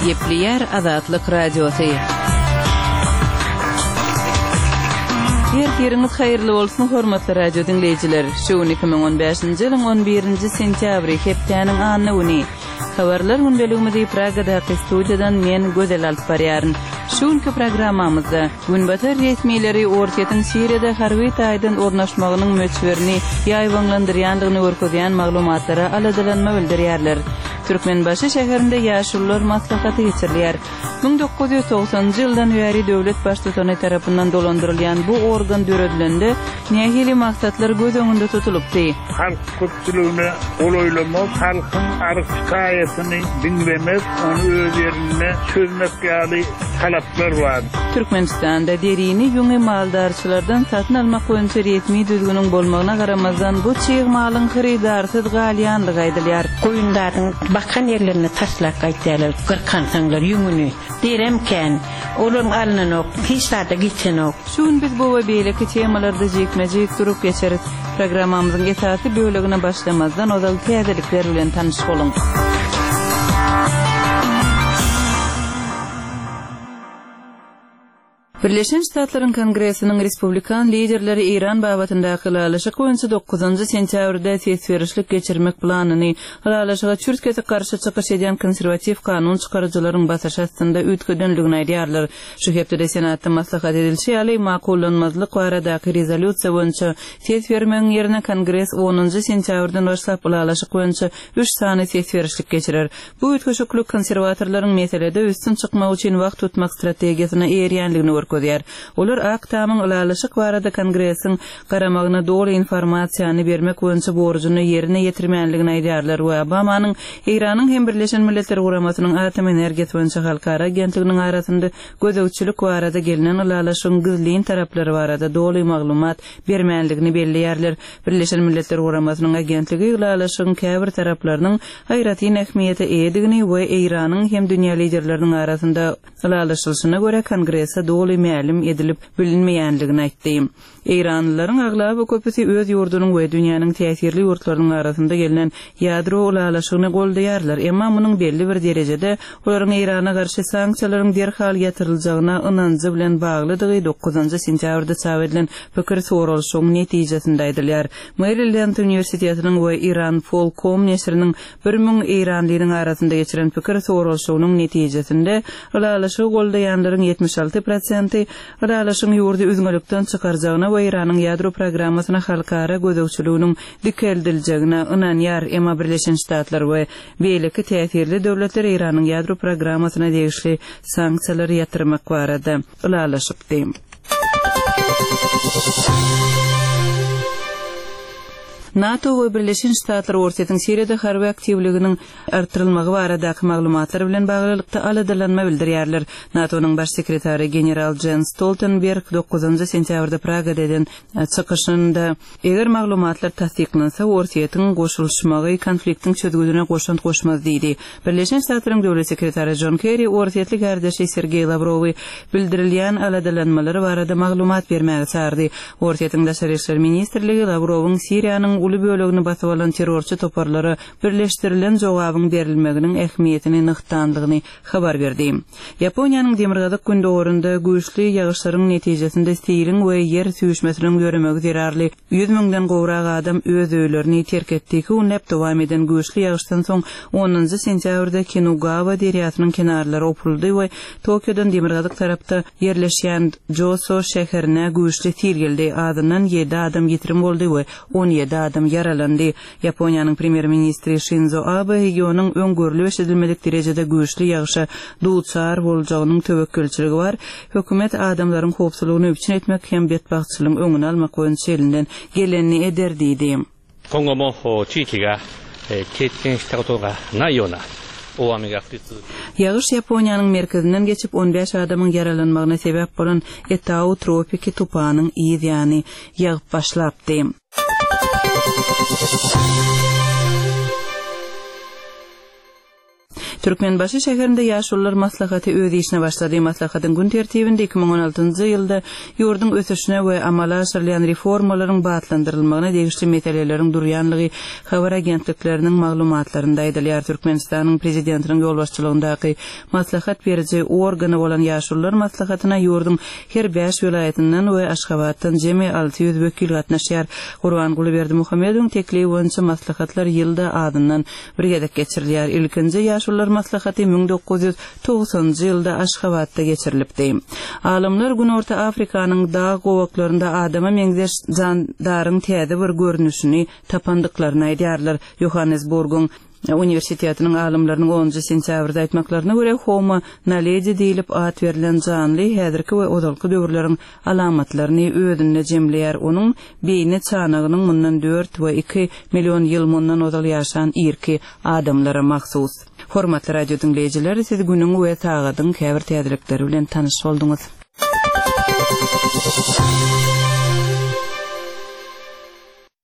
Yepliyer Azatlyk Radiosu. Yeriniz hayırlı olsun hormatly radio dinleyijiler. Şu 2015-nji ýylyň 11-nji sentýabry hepdeniň anyny. Habarlar gündeligimizi Pragadaky studiýadan men Gözel alyp barýaryn. Şuňky programmamyzda günbatar resmiýetleri Ortaýyň Siriýada harby taýdan ornaşmagynyň möçberini ýaýwanlandyrýandygyny görkezýän maglumatlara aladylanma bildirýärler. Türkmenbaşy şäherinde ýaşullar maslahaty geçirilýär. 1990-njy ýyldan bäri döwlet başlygy tarapyndan dolandyrylýan bu organ döredilende nähili maksatlar göz öňünde tutulupdy. Halk köpçüligine olaýlamak, halkyň arkykaýatyny dinlemek, onu öz ýerine çözmek ýaly talaplar bar. Türkmenistanda derini ýöňe maldarçylardan satyn almak boýunça resmi düzgünüň bolmagyna garamazdan bu çyg malyň hyrydarsyz galýanlygy aýdylýar. Goýundaryň bakkan yerlerini taslak aýtýarlar, gyrkansaňlar ýüňüni. Deremken, olaryň alnynok, hiç zada gitsenok. Şuň biz bu we beýleki temalarda jekmejek durup geçerik. Programmamyzyň esasy bölegine başlamazdan ozal täzelikler bilen tanyş boluň. Birleşen Ştatlaryň Kongresiniň Respublikan liderleri İran babatyndaky ýalaşyk boýunça 9-njy sentýabrda tesberişlik geçirmek planyny ýalaşyga Türkiýede garşy çykyş edýän konserwativ kanun çykarjylaryň basaşatynda üýtgedenligini aýdýarlar. Şu hepde Senatda maslahat edilşi ýaly makullanmazlyk baradaky rezolýusiýa boýunça tesbermegiň ýerine Kongres 10-njy sentýabrdan başlap ýalaşyk boýunça 3 sany tesberişlik geçirer. Bu üýtgeşikli konserwatorlaryň meselede üstün çykmak üçin wagt tutmak strategiýasyna eýerýänligini görkezýär. Olar aktamyň ýalaşyk barada Kongresiň garamagyna dogry informasiýany bermek boýunça borjuny ýerine ýetirmänligini aýdýarlar we Obamanyň Iranyň hem Birleşen Milletler Guramasynyň atom energiýasy boýunça halkara agentliginiň arasynda gözegçilik barada gelinen ýalaşyň gizliň taraplary barada dogry maglumat bermänligini belliýärler. Birleşen Milletler Guramasynyň agentligi ýalaşyň käbir taraplarynyň haýraty ähmiýeti eýdigini we Iranyň hem dünýä liderleriniň arasynda ýalaşylyşyna görä Kongressa dogry mälim edilip bilinmeýänligini aýtdy. İranlylaryň aglaba köpüsi öz ýurdunyň we dünýäniň täsirli ýurtlarynyň arasynda gelinen ýadro ýalaşygyny goldaýarlar. Emma munyň belli bir derejede olaryň Irana garşy sanksiýalaryň derhal ýatyryljygyna ynanjy bilen baglydygy 9-njy sentýabrda çap edilen pikir sorulşyň netijesinde aýdylýar. Maryland Üniversitetining we Iran Folkom neşriniň 1000 Iranlylaryň arasynda geçiren pikir sorulşygynyň netijesinde ýalaşygy goldaýanlaryň 76% ýalaşyň ýurdu üzgünlikden çykarjagyna we Iranyň ýadro programmasyna halkara gözegçiliginiň dikeldiljeğine ynanýar. Emma Birleşen Ştatlar we beýleki täsirli döwletler Iranyň ýadro programmasyna degişli sanksiýalar ýatyrmak barada ýalaşypdy. NATO we Birleşen Ştatlar ortaýyň Siriýada harby aktivliginiň artyrylmagy baradaky maglumatlar bilen baglylykda aladylanma bildirýärler. NATO'nyň baş sekretary general Jens Stoltenberg 9-njy sentýabrda Pragada eden çykyşynda eger maglumatlar tasdiklansa ortaýyň goşulşmagy konfliktiň çözgüdüne goşant goşmaz diýdi. Birleşen Ştatlaryň döwlet sekretary John Kerry ortaýytly gardaşy Sergey Lavrowy bildirilýän aladylanmalary barada maglumat bermäge çağırdy. Ortaýyň daşary işler ministrligi Lavrowyň Siriýanyň uly bölegini basyp alan terrorçy toparlary birleşdirilen jogabyň berilmeginiň ähmiýetini nykdandygyny habar berdi. Ýaponiýanyň demirgazyk gündogrunda güýçli ýagyşlaryň netijesinde stiliň we ýer süýüşmesiniň göremegi zerarly 100 000den gowrak adam öz öýlerini terk etdiki unnap dowam eden güýçli ýagyşdan soň 10-njy sentýabrda Kinugawa deriýasynyň kenarlary opuldy we Tokiodan demirgazyk tarapda ýerleşýän Joso şäherine güýçli tir geldi. Adyndan 7 adam ýetirim boldy we 17 adam yaralandy. Ýaponiýanyň premier ministri Shinzo Abe ýonyň öňgörüli edilmedik derejede güýçli ýagyşa duçar boljagynyň töwekkülçiligi bar. Hökümet adamlaryň howpsuzlygyny üçin etmek hem betbagtçylygyň öňüni almak boýunça elinden gelenini eder diýdi. 今後も地域が経験したことがないような大雨が降り続く。 Ýagyş Ýaponiýanyň merkezinden geçip 15 adamyň yaralanmagyna sebäp bolan Etau tropiki tupanyň ýa-ni ýagyp başlapdy. Türkmenbaşy şäherinde ýaşullar maslahaty öz işine başlady. Maslahatyň gün tertibinde 2016-njy ýylda ýurdun ösüşine we amala aşyrylýan reformalaryň batlandyrylmagyna degişli meseleleriň durýanlygy habar agentlikleriniň maglumatlarynda aýdylýar. Türkmenistanyň prezidentiniň ýolbaşçylygyndaky maslahat berici organy bolan ýaşullar maslahatyna ýurdun her 5 vilayatynyň we Aşgabatdan jemi 600 wekil gatnaşýar. Gurbanguly Berdimuhammedowyň teklibi boýunça maslahatlar ýylda adyndan bir gedek geçirilýär. Ilkinji ýaşullar maslahaty 1990-njy ýylda Aşgabatda geçirilipdi. Alimler gün Orta Afrikanyň dağ gowaklarynda adama meňzeş jandaryň täze bir görnüşini tapandyklaryny aýdýarlar. Johannesburgyň Universitetiniň alimlerining 10-njy sentýabrda aýtmaklaryna görä Homo naledi diýilip ad berilen janly häzirki we odalky döwürleriň alamatlaryny ödünde jemleýär. Onuň beýni çanagynyň mundan 4 we 2 million ýyl mundan odal ýaşan irki adamlara mahsus. Hormatly radio dinleýijiler, siz günüň we tagadyň käbir täzelikleri bilen tanyş bolduňuz.